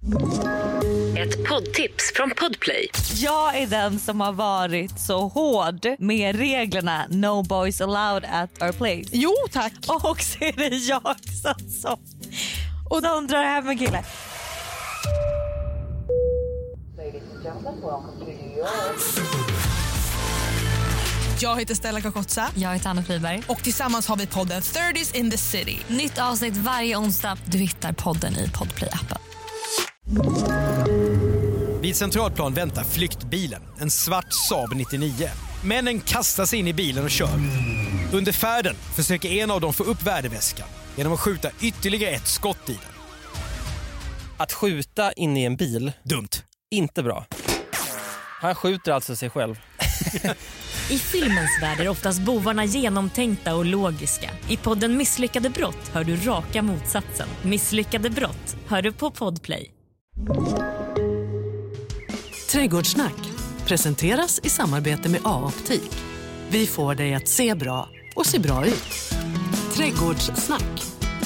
Ett poddtips från Podplay. Jag är den som har varit så hård med reglerna No boys allowed at our place. Jo, tack. Och så är det jag som och de drar hem en kille. Jag heter Stella Kakotsa. Jag heter Anna Friberg. Och tillsammans har vi podden 30s in the City. Nytt avsnitt varje onsdag. Du hittar podden i Podplay-appen. Vid Centralplan väntar flyktbilen, en svart Saab 99. Männen kastar sig in i bilen och kör. Under färden försöker en av dem få upp värdeväskan genom att skjuta ytterligare ett skott i den. Att skjuta in i en bil, dumt. Inte bra. Han skjuter alltså sig själv. I filmens värld är oftast bovarna genomtänkta och logiska. I podden Misslyckade brott hör du raka motsatsen. Misslyckade brott hör du på Podplay. Trädgårdssnack presenteras i samarbete med A-optik. Vi får dig att se bra och se bra ut. Trädgårdssnack.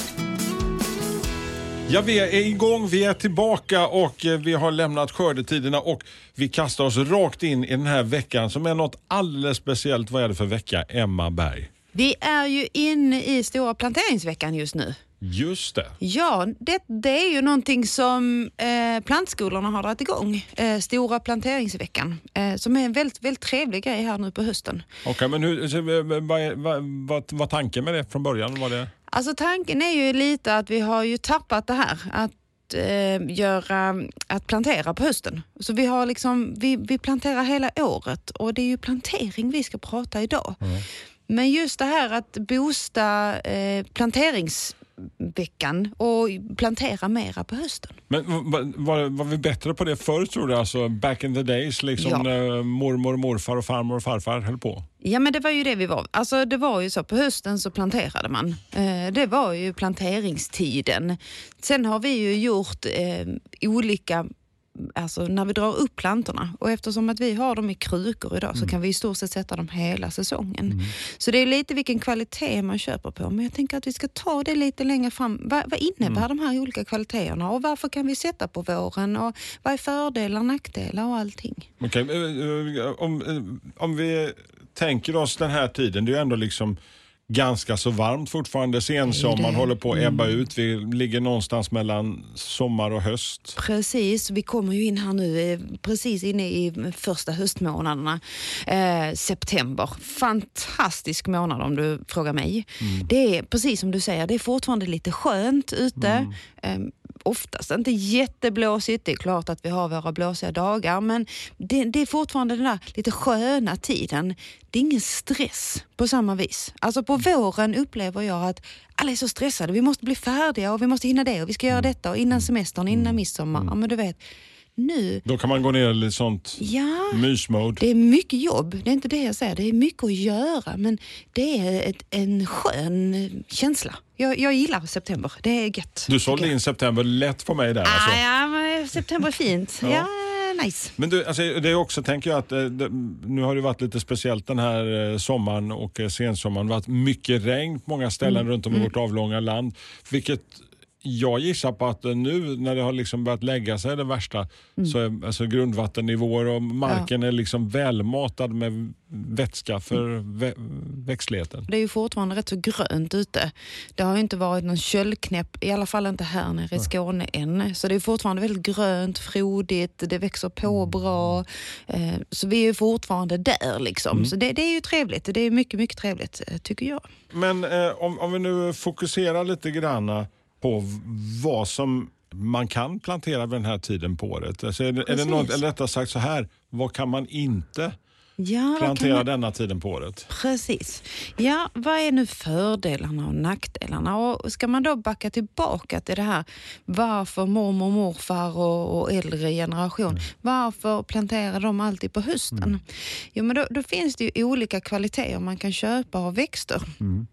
Ja, vi är igång, vi är tillbaka och vi har lämnat skördetiderna och vi kastar oss rakt in i den här veckan som är något alldeles speciellt. Vad är det för vecka, Emma Berg? Vi är ju inne i stora planteringsveckan just nu. Just det. Ja, det är ju någonting som plantskolorna har dragit igång. Stora planteringsveckan. Som är en väldigt, väldigt trevlig grej här nu på hösten. Okej, men vad var tanken med det från början? Var det? Alltså tanken är ju lite att vi har ju tappat det här. Att plantera på hösten. Så vi har liksom, vi planterar hela året. Och det är ju plantering vi ska prata idag. Mm. Men just det här att boosta planteringsveckan och plantera mera på hösten. Men var vi bättre på det förr, tror du? Alltså back in the days, liksom när mormor, morfar och farmor och farfar höll på? Ja, men det var ju det vi var. Alltså det var ju så, på hösten så planterade man. Det var ju planteringstiden. Sen har vi ju gjort olika, alltså när vi drar upp plantorna. Och eftersom att vi har dem i krukor idag så kan vi i stort sett sätta dem hela säsongen. Så det är lite vilken kvalitet man köper på. Men jag tänker att vi ska ta det lite längre fram. Vad innebär de här olika kvaliteterna? Och varför kan vi sätta på våren? Och vad är fördelar, nackdelar och allting? Okej, om vi tänker oss den här tiden, det är ju ändå liksom ganska så varmt fortfarande. Sensommaren håller på att ebba ut. Vi ligger någonstans mellan sommar och höst. Precis, vi kommer ju in här nu precis inne i första höstmånaderna. September. Fantastisk månad om du frågar mig. Det är precis som du säger, det är fortfarande lite skönt ute. Oftast inte jätteblåsigt. Det är klart att vi har våra blåsiga dagar, men det är fortfarande den där lite sköna tiden. Det är ingen stress på samma vis. Alltså på våren upplever jag att alla är så stressade. Vi måste bli färdiga och vi måste hinna det och vi ska göra detta och innan semestern, innan midsommar. Ja, men du vet, nu... Då kan man gå ner i lite sånt mysmode. Det är mycket jobb. Det är inte det jag säger. Det är mycket att göra, men det är en skön känsla. Jag gillar september. Det är gött. Du sålde in september lätt för mig där. Alltså. Ja, men september är fint. Ja, nice. Men du, alltså, det är också, tänker jag att nu har det varit lite speciellt den här sommaren och sensommaren. Det har varit mycket regn på många ställen runt om i vårt avlånga land. Vilket jag gissar på att nu när det har liksom börjat lägga sig det värsta så är alltså grundvattennivåer och marken är liksom välmatad med vätska för växtligheten. Det är ju fortfarande rätt så grönt ute. Det har ju inte varit någon köldknäpp, i alla fall inte här nere i Skåne än. Så det är fortfarande väldigt grönt, frodigt, det växer på bra. Så vi är ju fortfarande där liksom. Så det är ju trevligt. Det är mycket, mycket trevligt tycker jag. Men om vi nu fokuserar lite grann på vad som man kan plantera vid den här tiden på året. Alltså är det något, eller rättare sagt så här, vad kan man inte plantera denna tiden på året? Precis. Ja, vad är nu fördelarna och nackdelarna? Och ska man då backa tillbaka till det här, varför mormor och morfar och äldre generation, varför planterar de alltid på hösten? Jo, men då finns det ju olika kvaliteter man kan köpa av växter.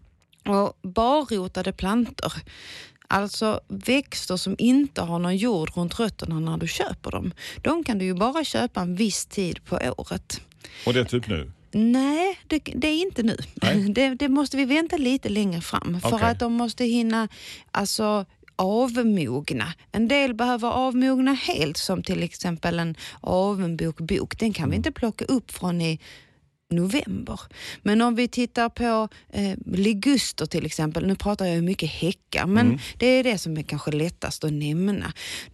Och barrotade plantor, alltså växter som inte har någon jord runt rötterna när du köper dem, de kan du ju bara köpa en viss tid på året. Och det är typ nu? Nej, det är inte nu. Det måste vi vänta lite längre fram. För att de måste hinna avmogna. En del behöver avmogna helt, som till exempel en avenbok. Den kan vi inte plocka upp från i november. Men om vi tittar på liguster till exempel, nu pratar jag ju mycket häckar, men det är det som är kanske lättast att nämna.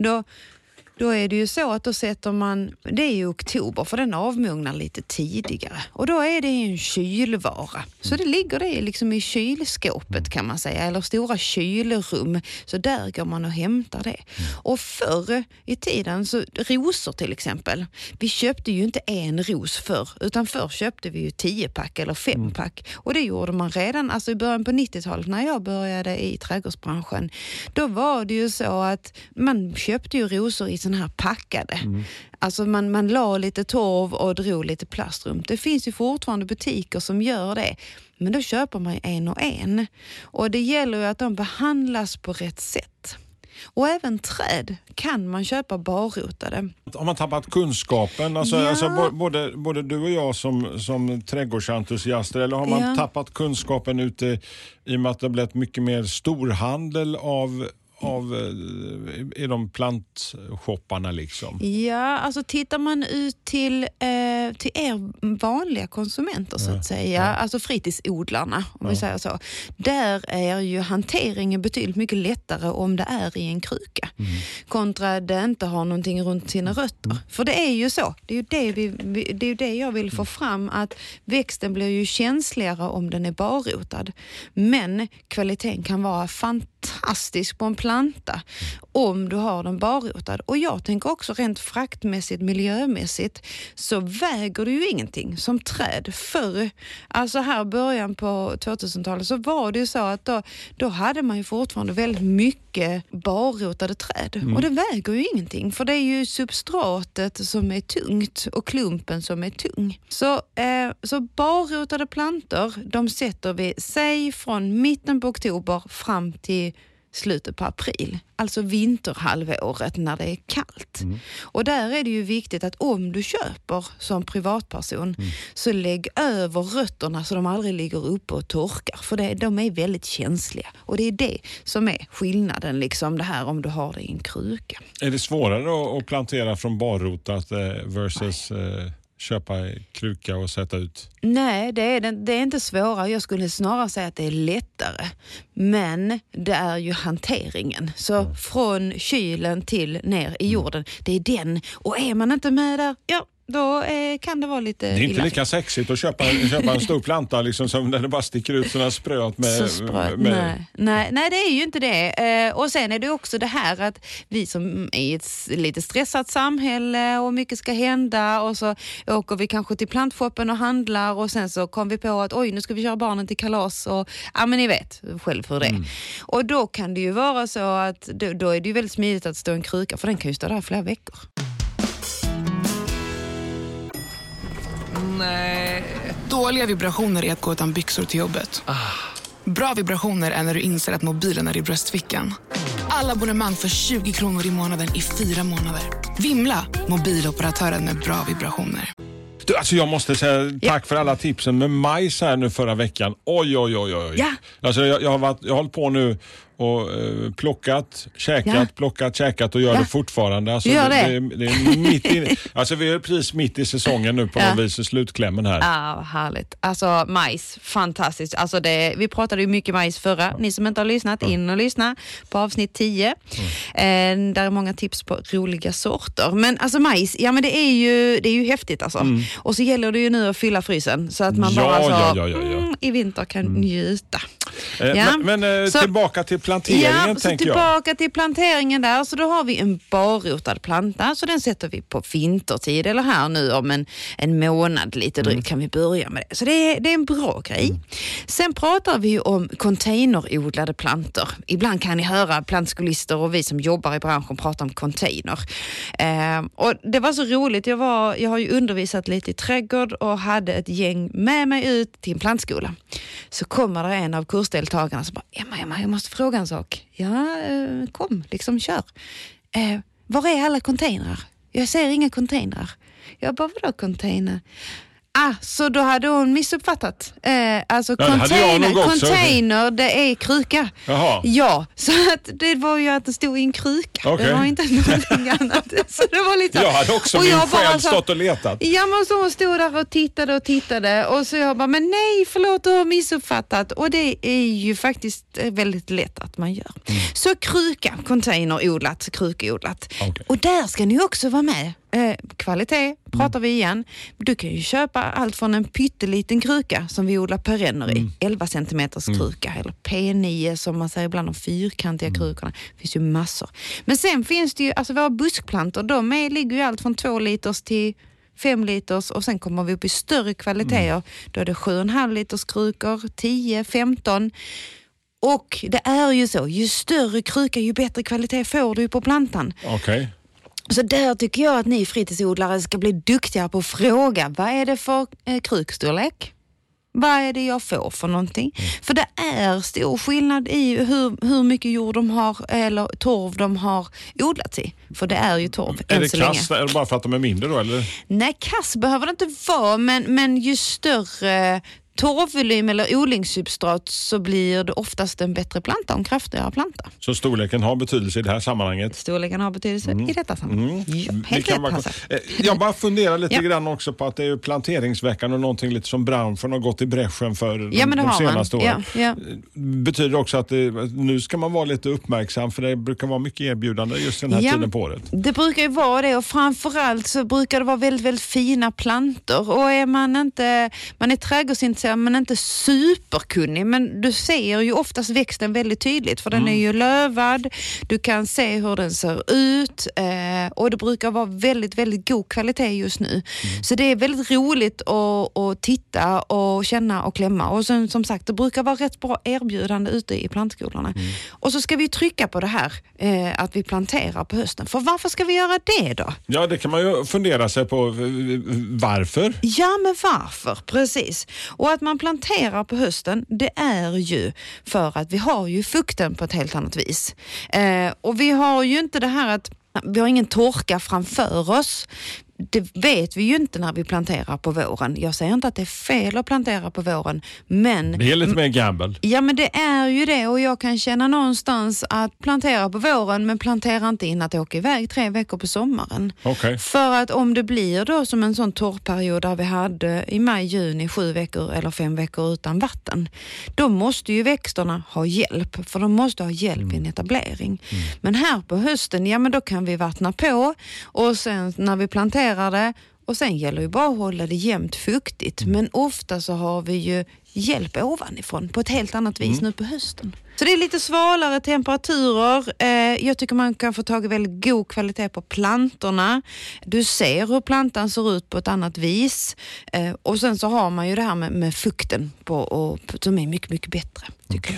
Då är det ju så att då sätter man, det är ju oktober för den avmognar lite tidigare. Och då är det en kylvara. Så det ligger det liksom i kylskåpet kan man säga, eller stora kylrum. Så där går man och hämtar det. Och förr i tiden, så rosor till exempel. Vi köpte ju inte en ros förr, utan förr köpte vi ju 10-pack eller 5-pack. Och det gjorde man redan, alltså i början på 90-talet när jag började i trädgårdsbranschen. Då var det ju så att man köpte ju rosor i sån här packade. Alltså man la lite torv och drog lite plastrum. Det finns ju fortfarande butiker som gör det. Men då köper man en och en. Och det gäller ju att de behandlas på rätt sätt. Och även träd kan man köpa barrotade. Har man tappat kunskapen? Alltså både du och jag som trädgårdsentusiaster, eller har man tappat kunskapen ute i och med att det har blivit mycket mer storhandel av i de plantshopparna liksom? Ja, alltså tittar man ut till er vanliga konsumenter så att säga, alltså fritidsodlarna om vi säger så, där är ju hanteringen betydligt mycket lättare om det är i en kruka kontra det inte har någonting runt sina rötter. För det är ju så, det är ju det jag vill få fram, att växten blir ju känsligare om den är barrotad, men kvaliteten kan vara fantastisk på en planta om du har den barrotad. Och jag tänker också rent fraktmässigt, miljömässigt, så väger det ju ingenting som träd. Förr, alltså här början på 2000-talet, så var det ju så att då hade man ju fortfarande väldigt mycket barrotade träd. Och det väger ju ingenting, för det är ju substratet som är tungt och klumpen som är tung. Så barrotade plantor, de sätter vi sig från mitten på oktober fram till slutet på april. Alltså vinterhalvåret när det är kallt. Och där är det ju viktigt att om du köper som privatperson så lägg över rötterna så de aldrig ligger uppe och torkar. För de är väldigt känsliga. Och det är det som är skillnaden, liksom det här om du har det i en kruka. Är det svårare att plantera från barrotat versus köpa kruka och sätta ut? Nej, det är inte svårare. Jag skulle snarare säga att det är lättare. Men det är ju hanteringen. Så från kylen till ner i jorden, det är den. Och är man inte med där, då kan det vara lite... Det är inte lika sexigt att köpa en stor planta liksom, som när det bara sticker ut sådana spröt med... Nej, det är ju inte det. Och sen är det också det här att vi som är i ett lite stressat samhälle och mycket ska hända, och så åker vi kanske till plantshoppen och handlar, och sen så kom vi på att nu ska vi köra barnen till kalas, och men ni vet själv hur det är. Och då kan det ju vara så att då är det ju väldigt smidigt att stå en kruka, för den kan ju stå där flera veckor. Nej. Dåliga vibrationer är att gå utan byxor till jobbet. Bra vibrationer är när du inser att mobilen är i bröstfickan. Alla abonnemang för 20 kronor i månaden i 4 månader. Vimla, mobiloperatören med bra vibrationer. Du, alltså jag måste säga tack för alla tipsen med majs här nu förra veckan. Oj. Ja. Alltså jag har hållit på nu och plockat, käkat och gör det fortfarande. Alltså, det är mitt in, alltså vi är precis mitt i säsongen nu på något vis i slutklämmen här. Ja, härligt. Alltså majs, fantastiskt. Alltså vi pratade ju mycket majs förra. Ni som inte har lyssnat, in och lyssna på avsnitt 10. Där är många tips på roliga sorter. Men alltså majs, men det är ju häftigt alltså. Och så gäller det ju nu att fylla frysen så att man i vinter kan njuta. Men tillbaka till planteringen, så tillbaka till planteringen där. Så då har vi en barrotad planta, så den sätter vi på vintertid, eller här nu om en månad lite drygt kan vi börja med det. Så det är en bra grej. Sen pratar vi om containerodlade plantor. Ibland kan ni höra plantskolister och vi som jobbar i branschen prata om container. Och det var så roligt. Jag har ju undervisat lite i trädgård och hade ett gäng med mig ut till en plantskola. Så kommer det en av kursdeltagarna som bara, Emma, jag måste fråga en sak. Kom, liksom kör. Var är alla containrar? Jag ser inga containrar. Jag bara, vadå container? Så då hade hon missuppfattat. Alltså Ja, det hade jag nog också. container, det är kruka. Jaha. Ja, så att det var ju att det stod i en kruka. Okej. Det var inte någonting annat. Så det var lite... Jag hade också Och min jag bara själ så- stått och letat. Ja, men så hon stod där och tittade och så jag bara, men nej, förlåt, du har missuppfattat. Och det är ju faktiskt väldigt lätt att man gör. Så kruka, containerodlat, krukodlat. Okej. Och där ska ni också vara med. Kvalitet pratar vi igen. Du kan ju köpa allt från en pytteliten kruka som vi odlar perenner i. 11 centimeters kruka eller P9 som man säger ibland, de fyrkantiga krukorna. Det finns ju massor. Men sen finns det ju, alltså våra buskplantor, de ligger ju allt från 2 liters till 5 liters och sen kommer vi upp i större kvaliteter. Då är det 7,5 liters krukor, 10, 15. Och det är ju så, ju större kruka ju bättre kvalitet får du på plantan. Okej. Så där tycker jag att ni fritidsodlare ska bli duktiga på att fråga, vad är det för krukstorlek? Vad är det jag får för någonting? För det är stor skillnad i hur mycket jord de har eller torv de har odlat i. För det är ju torv Är än det så länge. kass? Är det bara för att de är mindre då? Eller? Nej, kass behöver det inte vara, men ju större torvvolym eller odlingssubstrat så blir det oftast en bättre planta, en kraftigare planta. Så storleken har betydelse i det här sammanhanget? Storleken har betydelse i detta sammanhang. Ja, Det helt kan rätt, vara- Hasse. Jag bara funderar lite Ja. grann också på att det är ju planteringsveckan och någonting lite som Brownford har gått i bräschen för Ja, men det de har man. senaste åren. Ja. Betyder också att nu ska man vara lite uppmärksam för det brukar vara mycket erbjudande just den här Ja, tiden på året. Det brukar ju vara det och framförallt så brukar det vara väldigt, väldigt fina plantor och är man är trädgårdsintresserad men inte superkunnig, men du ser ju oftast växten väldigt tydligt för den är ju lövad, du kan se hur den ser ut och det brukar vara väldigt, väldigt god kvalitet just nu. Så det är väldigt roligt att titta och känna och klämma och sen, som sagt, det brukar vara rätt bra erbjudande ute i plantskolorna. Och så ska vi trycka på det här att vi planterar på hösten. För varför ska vi göra det då? Ja, det kan man ju fundera sig på. Varför? Ja, men varför? Precis. Och att man planterar på hösten, det är ju för att vi har ju fukten på ett helt annat vis. Och vi har ju inte det här att vi har ingen torka framför oss. Det vet vi ju inte när vi planterar på våren. Jag säger inte att det är fel att plantera på våren, men... Det är lite mer gamble. Ja, men det är ju det och jag kan känna någonstans att plantera på våren men plantera inte in att åka iväg 3 veckor på sommaren. Okej. För att om det blir då som en sån torrperiod där vi hade i maj, juni 7 veckor eller 5 veckor utan vatten, då måste ju växterna ha hjälp, för de måste ha hjälp i en etablering. Men här på hösten, ja men då kan vi vattna på och sen när vi planterar det och sen gäller ju bara att hålla det jämnt fuktigt. Men ofta så har vi ju hjälp ovanifrån på ett helt annat vis nu på hösten. Så det är lite svalare temperaturer. Jag tycker man kan få tag i väldigt god kvalitet på plantorna. Du ser hur plantan ser ut på ett annat vis. Och sen så har man ju det här med fukten som är mycket, mycket bättre, tycker jag.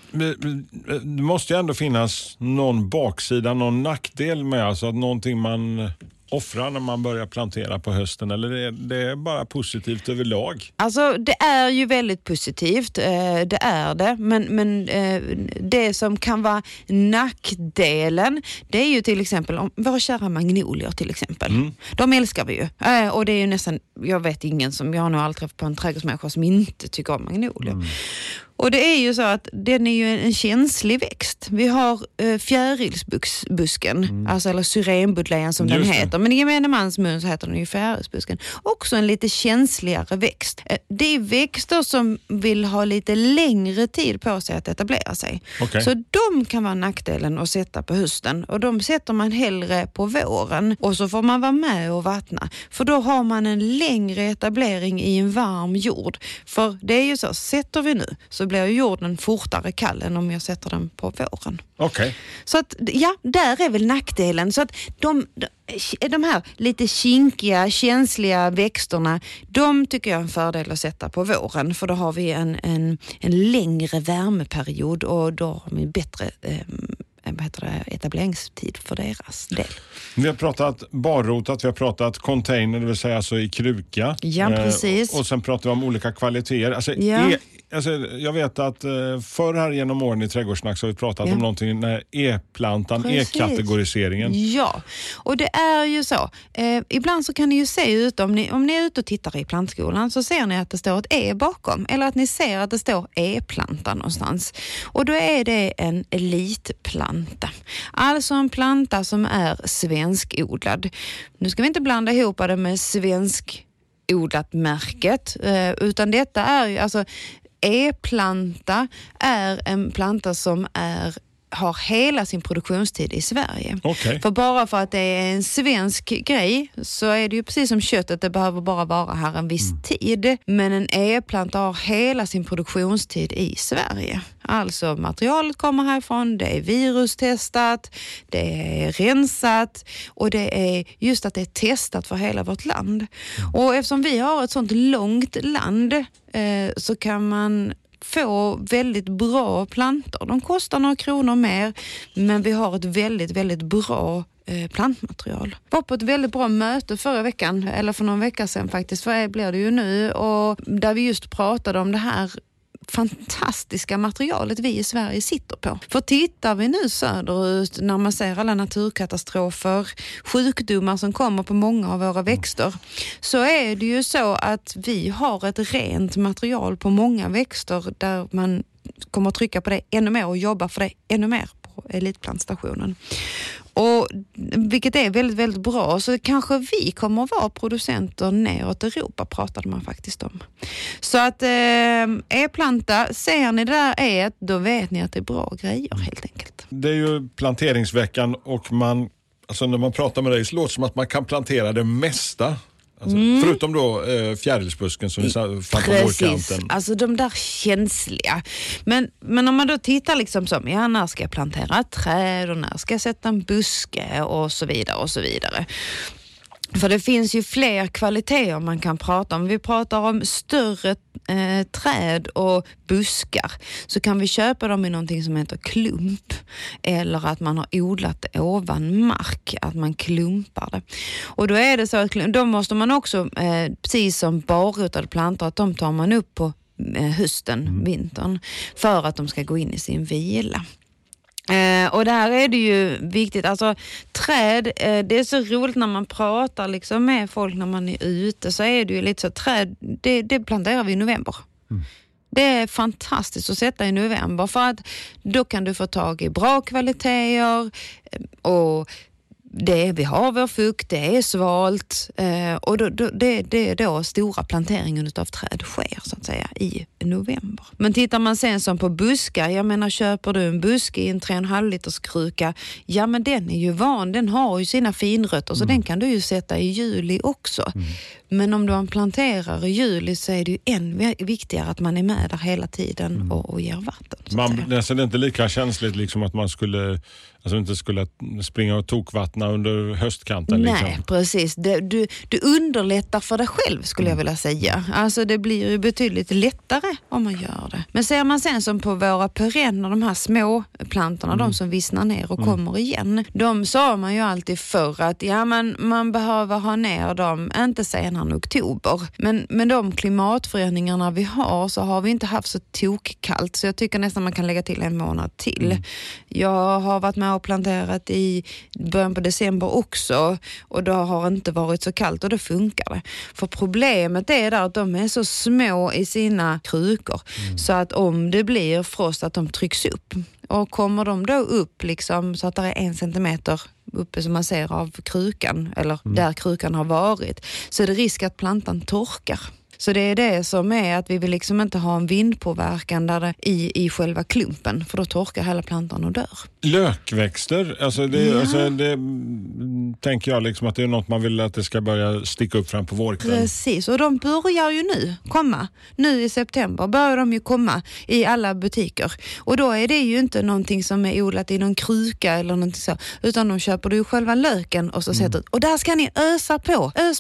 Det måste ju ändå finnas någon baksida, någon nackdel med, alltså att någonting man offrar när man börjar plantera på hösten, eller det är bara positivt överlag? Alltså det är ju väldigt positivt, det är det, men det som kan vara nackdelen, det är ju till exempel om våra kära magnolier till exempel. De älskar vi ju, och det är ju nästan, jag vet ingen som, jag har nog aldrig träffat på en trädgårdsmänniska som inte tycker om magnolier. Och det är ju så att den är ju en känslig växt. Vi har fjärilsbusken, alltså eller syrenbudlejan som den heter. Men i gemene mans mun så heter den ju fjärilsbusken. Också en lite känsligare växt. Det är växter som vill ha lite längre tid på sig att etablera sig. Okay. Så de kan vara nackdelen att sätta på hösten. Och de sätter man hellre på våren. Och så får man vara med och vattna. För då har man en längre etablering i en varm jord. För det är ju så, sätter vi nu så blir jorden fortare kall än om jag sätter den på våren. Okej. Så att, ja, där är väl nackdelen. Så att de här lite kinkiga, känsliga växterna, de tycker jag är en fördel att sätta på våren. För då har vi en längre värmeperiod och då har vi bättre etableringstid för deras del. Vi har pratat barrotat, vi har pratat container, det vill säga alltså i kruka. Ja, precis. Och sen pratar vi om olika kvaliteter. Alltså, Ja. alltså, jag vet att förr här genom åren i Trädgårdssnack så har vi pratat om någonting när E-plantan, E-kategoriseringen. Ja, och det är ju så. Ibland så kan ni ju se ut, om ni är ute och tittar i plantskolan så ser ni att det står ett E bakom. Eller att ni ser att det står E-planta någonstans. Och då är det en elitplanta. Alltså en planta som är svenskodlad. Nu ska vi inte blanda ihop det med svenskodlat märket. Utan detta är ju, alltså E-planta är en planta som har hela sin produktionstid i Sverige. Okay. För bara för att det är en svensk grej så är det ju precis som köttet, det behöver bara vara här en viss tid. Men en E-planta har hela sin produktionstid i Sverige. Alltså materialet kommer härifrån, det är virustestat, det är rensat och det är just att det är testat för hela vårt land. Och eftersom vi har ett sånt långt land så kan man få väldigt bra plantor. De kostar några kronor mer, men vi har ett väldigt, väldigt bra plantmaterial. Jag var på ett väldigt bra möte förra veckan, eller för någon vecka sedan faktiskt, för det blir det ju nu, och där vi just pratade om det här fantastiska materialet vi i Sverige sitter på. För tittar vi nu söderut när man ser alla naturkatastrofer, sjukdomar som kommer på många av våra växter, så är det ju så att vi har ett rent material på många växter där man kommer att trycka på det ännu mer och jobba för det ännu mer på elitplantstationen. Och vilket är väldigt, väldigt bra. Så kanske vi kommer att vara producenter neråt Europa, pratade man faktiskt om. Så att E-planta, ser ni det där E-et, då vet ni att det är bra grejer helt enkelt. Det är ju planteringsveckan och alltså när man pratar med dig så låter det som att man kan plantera det mesta. Alltså, förutom då fjärilsbusken som vi fann på vårkanten. Alltså de där känsliga. Men om man då tittar liksom som, när ska jag plantera ett träd och när ska jag sätta en buske och så vidare och så vidare. För det finns ju fler kvaliteter man kan prata om. Vi pratar om större träd och buskar, så kan vi köpa dem i någonting som heter klump. Eller att man har odlat det ovan mark, att man klumpar det. Och då är det så att då måste man också, precis som barrotade plantor, att de tar man upp på hösten, vintern, för att de ska gå in i sin vila. Och där är det ju viktigt, alltså träd, det är så roligt när man pratar liksom med folk när man är ute, så är det ju lite så, träd, det planterar vi i november. Det är fantastiskt att sätta i november, för att då kan du få tag i bra kvaliteter och vi har vår fukt, det är svalt och det är då stora planteringen utav träd sker så att säga i november. Men tittar man sen som på buskar, jag menar, köper du en buske i en 3,5 liters kruka, ja men den är ju van, den har ju sina finrötter, så den kan du ju sätta i juli också. Men om du planterar i juli så är det ju än viktigare att man är med där hela tiden och ger vatten. Nästan inte lika känsligt liksom att man skulle, alltså inte skulle springa och tokvattna under höstkanten. Liksom. Nej, precis. Du underlättar för dig själv skulle jag vilja säga. Alltså det blir ju betydligt lättare om man gör det. Men ser man sen som på våra perenner, de här små plantorna, de som vissnar ner och kommer igen. De sa man ju alltid förr att man behöver ha ner dem, inte senare än oktober. Men de klimatförändringarna vi har, så har vi inte haft så tokkallt. Så jag tycker nästan man kan lägga till en månad till. Jag har varit med och planterat i början på december också, och då har inte varit så kallt och då funkar det. För problemet är där att de är så små i sina krukor så att om det blir frost att de trycks upp. Och kommer de då upp liksom, så att det är 1 centimeter uppe som man ser av krukan, eller där krukan har varit, så är det risk att plantan torkar. Så det är det som är att vi vill liksom inte ha en vindpåverkan där i själva klumpen, för då torkar hela plantan och dör. Lökväxter, alltså det tänker jag liksom att det är något man vill att det ska börja sticka upp fram på vårkvällen. Precis, och de börjar ju nu komma. Nu i september börjar de ju komma i alla butiker. Och då är det ju inte någonting som är odlat i någon kruka eller någonting så, utan de köper du ju själva löken och så sätter, och där ska ni ösa på. Ös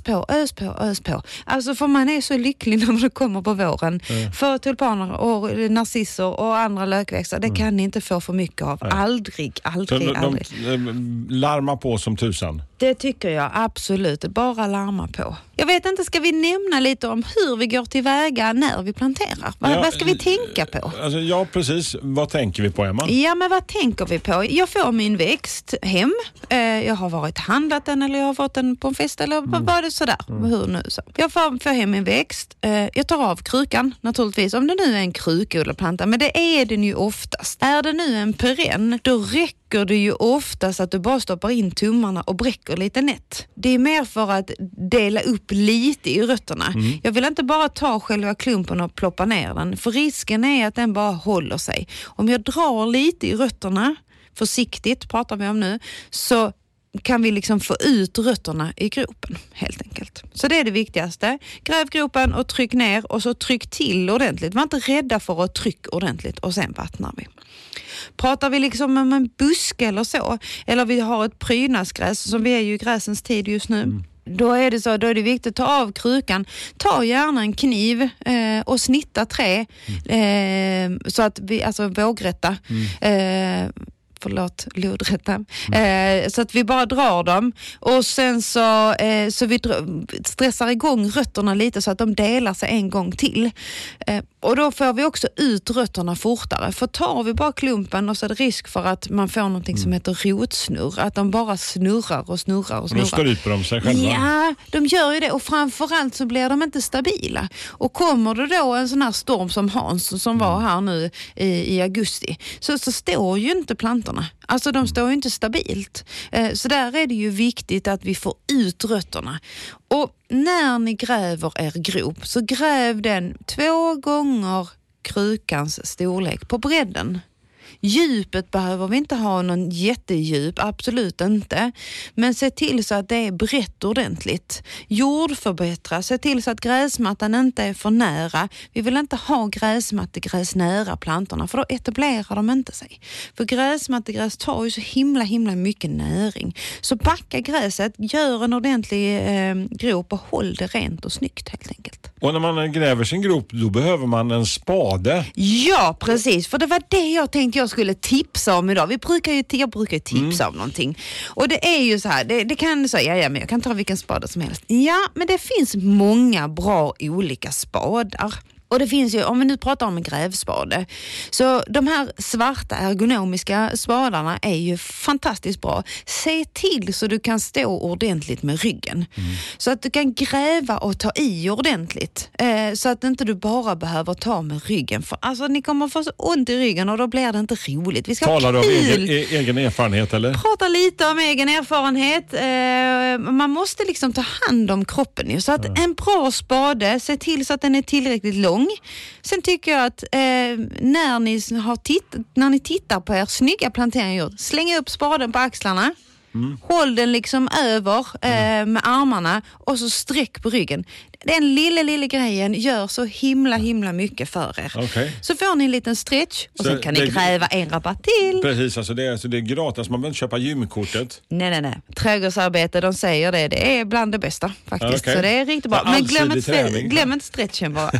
på. Alltså för man är så lycklig när det kommer på våren. För tulpaner och narcisser och andra lökväxter, det kan ni inte få för mycket av. Aldrig. De larmar på som tusan. Det tycker jag absolut. Bara larma på. Jag vet inte, ska vi nämna lite om hur vi går tillväga när vi planterar? Vad ska vi tänka på? Alltså, ja, precis. Vad tänker vi på, Emma? Ja, men vad tänker vi på? Jag får min växt hem. Jag har varit handlat den eller jag har fått den på en fest eller var det sådär? Hur nu så? Jag får hem min växt. Jag tar av krukan naturligtvis. Om det nu är en krukodlad planta, men det är den ju oftast. Är det nu en perenn, då räcker det ju oftast att du bara stoppar in tummarna och bräcker lite nätt. Det är mer för att dela upp lite i rötterna. Jag vill inte bara ta själva klumpen och ploppa ner den, för risken är att den bara håller sig. Om jag drar lite i rötterna, försiktigt pratar vi om nu, så kan vi liksom få ut rötterna i gropen helt enkelt. Så det är det viktigaste. Gräv gropen och tryck ner och så tryck till ordentligt. Var inte rädda för att trycka ordentligt och sen vattnar vi. Pratar vi liksom om en buske eller så, eller vi har ett prydnadsgräs, som vi är ju i gräsens tid just nu, då är det viktigt att ta av krukan. Ta gärna en kniv och snitta trä så att vi, alltså vågrätta, lodrätta. Så att vi bara drar dem och sen så vi stressar igång rötterna lite så att de delar sig en gång till. Och då får vi också ut rötterna fortare. För tar vi bara klumpen och så är det risk för att man får någonting som heter rotsnurr. Att de bara snurrar och snurrar och snurrar. De står ut på dem sig själva. Ja, de gör ju det. Och framförallt så blir de inte stabila. Och kommer det då en sån här storm som Hans som var här nu i augusti, så står ju inte plantorna. Alltså de står ju inte stabilt. Så där är det ju viktigt att vi får ut rötterna. Och när ni gräver er grop, så gräv den 2 gånger krukans storlek på bredden. Djupet behöver vi inte ha någon jättedjup, absolut inte. Men se till så att det är brett ordentligt. Jordförbättra, se till så att gräsmattan inte är för nära. Vi vill inte ha gräsmattegräs nära plantorna, för då etablerar de inte sig. För gräsmattegräs tar ju så himla mycket näring. Så backa gräset, gör en ordentlig grop och håll det rent och snyggt helt enkelt. Och när man gräver sin grop, då behöver man en spade. Ja, precis. För det var det jag tänkte jag skulle tipsa om idag. Jag brukar ju tipsa om någonting. Och det är ju så här, det kan säga, men jag kan ta vilken spade som helst. Ja, men det finns många bra olika spadar. Och det finns ju, om vi nu pratar om en grävspade, så de här svarta ergonomiska spadarna är ju fantastiskt bra. Se till så du kan stå ordentligt med ryggen. Så att du kan gräva och ta i ordentligt. Så att inte du bara behöver ta med ryggen. För alltså ni kommer få så ont i ryggen och då blir det inte roligt. Vi ska talar du om egen erfarenhet eller? Prata lite om egen erfarenhet. Man måste liksom ta hand om kroppen ju. Så att en bra spade, se till så att den är tillräckligt lång. Sen tycker jag att när ni tittar på er snygga plantering, släng upp spaden på axlarna. Håll den liksom över med armarna och så sträck på ryggen. Den lilla grejen gör så himla mycket för er. Okay. Så får ni en liten stretch och sen kan ni gräva en rabatt till. Precis, alltså det är gratis. Man behöver inte köpa gymkortet. Nej. Trädgårdsarbete, de säger det är bland det bästa faktiskt. Okay. Så det är riktigt bra. Men glöm inte stretchen bara.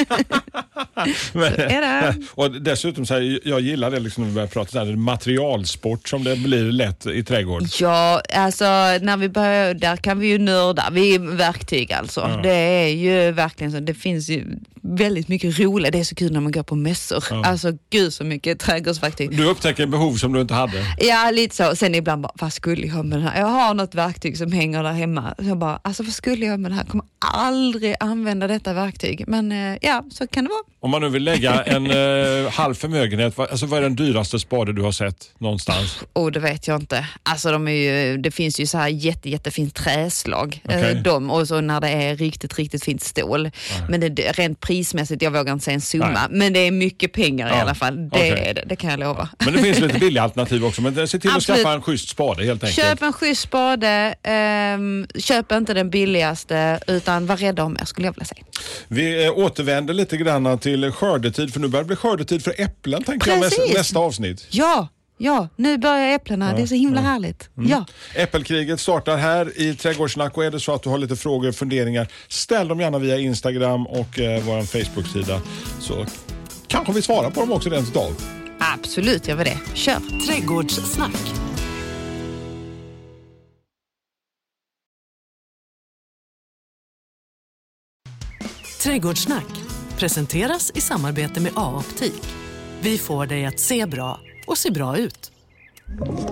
Och dessutom så här, jag gillar det liksom när vi börjar prata där, materialsport som det blir lätt i trädgård. Ja, alltså när vi börjar, där kan vi ju nörda. Vi är verktyg alltså. Ja. Det är ju verkligen så. Det finns ju väldigt mycket roligt. Det är så kul när man går på mässor. Ja. Alltså gud så mycket trädgårdsverktyg. Du upptäcker en behov som du inte hade. Ja, lite så. Sen ibland bara, vad skulle jag ha med det här? Jag har något verktyg som hänger där hemma. Så jag bara, alltså vad skulle jag med det här? Jag kommer aldrig använda detta verktyg. Men ja, så kan det vara. Om man nu vill lägga en halv förmögenhet, alltså vad är den dyraste spade du har sett någonstans? Det vet jag inte. Alltså det finns ju så här jättefint träslag. Okay. Och så när det är riktigt fint stål. Men det rent prismässigt, jag vågar inte säga en summa. Nej. Men det är mycket pengar i alla fall. Det kan jag lova. Men det finns lite billiga alternativ också. Men se till att skaffa en schysst spade helt enkelt. Köp en schysst spade. Köp inte den billigaste utan var rädda om er, skulle jag vilja säga. Vi återvänder lite grann till skördetid, för nu börjar det bli skördetid för äpplen, tänker jag, nästa avsnitt. Ja, nu börjar äpplena. Det är så himla härligt. Ja. Äppelkriget startar här i Trädgårdssnack, och är det så att du har lite frågor och funderingar, ställ dem gärna via Instagram och vår Facebook-sida, så kanske vi svarar på dem också rent av. Absolut, jag vill det. Kör. Trädgårdssnack. Trädgårdssnack presenteras i samarbete med A-optik. Vi får dig att se bra och se bra ut.